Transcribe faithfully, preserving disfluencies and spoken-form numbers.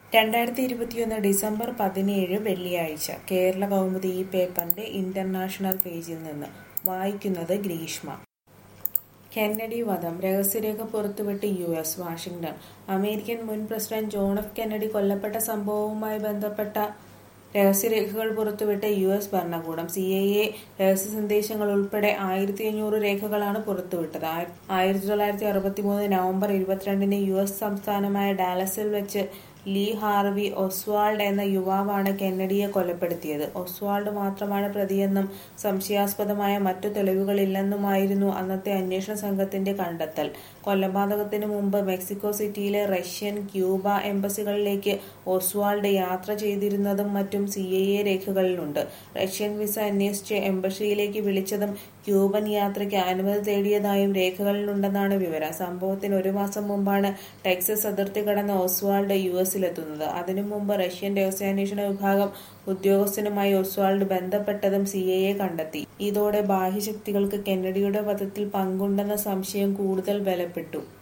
രണ്ടായിരത്തി ഇരുപത്തിയൊന്ന് ഡിസംബർ പതിനേഴ് വെള്ളിയാഴ്ച കേരള കൗമുദി ഈ പേപ്പറിന്റെ ഇന്റർനാഷണൽ പേജിൽ നിന്ന് വായിക്കുന്നത് ഗ്രീഷ്മ. കെന്നഡി വധം രഹസ്യരേഖ പുറത്തുവിട്ട് യു എസ്. വാഷിംഗ്ടൺ. അമേരിക്കൻ മുൻ പ്രസിഡന്റ് ജോൺ എഫ് കെന്നഡി കൊല്ലപ്പെട്ട സംഭവവുമായി ബന്ധപ്പെട്ട രഹസ്യരേഖകൾ പുറത്തുവിട്ട യു എസ് ഭരണകൂടം. സി ഐ എ രഹസ്യ സന്ദേശങ്ങൾ ഉൾപ്പെടെ ആയിരത്തി അഞ്ഞൂറ് രേഖകളാണ് പുറത്തുവിട്ടത്. ആയിരത്തി തൊള്ളായിരത്തി അറുപത്തി മൂന്ന് നവംബർ ഇരുപത്തിരണ്ടിന് യു എസ് സംസ്ഥാനമായ ഡാലസിൽ വെച്ച് ലീ ഹാർവി ഒസ്വാൾഡ് എന്ന യുവാവാണ് കെന്നഡിയെ കൊലപ്പെടുത്തിയത്. ഒസ്വാൾഡ് മാത്രമാണ് പ്രതിയെന്നും സംശയാസ്പദമായ മറ്റു തെളിവുകളില്ലെന്നുമായിരുന്നു അന്നത്തെ അന്വേഷണ സംഘത്തിന്റെ കണ്ടെത്തൽ. കൊലപാതകത്തിന് മുമ്പ് മെക്സിക്കോ സിറ്റിയിലെ റഷ്യൻ, ക്യൂബ എംബസികളിലേക്ക് ഒസ്വാൾഡ് യാത്ര ചെയ്തിരുന്നതും മറ്റും സി ഐ എ രേഖകളിലുണ്ട്. റഷ്യൻ വിസ അന്വേഷിച്ച് എംബസിയിലേക്ക് വിളിച്ചതും ക്യൂബൻ യാത്രയ്ക്ക് അനുമതി തേടിയതായും രേഖകളിലുണ്ടെന്നാണ് വിവരം. സംഭവത്തിന് ഒരു മാസം മുമ്പാണ് ടെക്സസ് അതിർത്തി കടന്ന ഒസ്വാൾഡ് യു എസിലെത്തുന്നത്. അതിനു മുമ്പ് റഷ്യൻ രഹസ്യാന്വേഷണ വിഭാഗം ഉദ്യോഗസ്ഥനുമായി ഒസ്വാൾഡ് ബന്ധപ്പെട്ടതും സി ഐ എ കണ്ടെത്തി. ഇതോടെ ബാഹ്യശക്തികൾക്ക് കെന്നഡിയുടെ വധത്തിൽ പങ്കുണ്ടെന്ന സംശയം കൂടുതൽ ബലപ്പെട്ടു.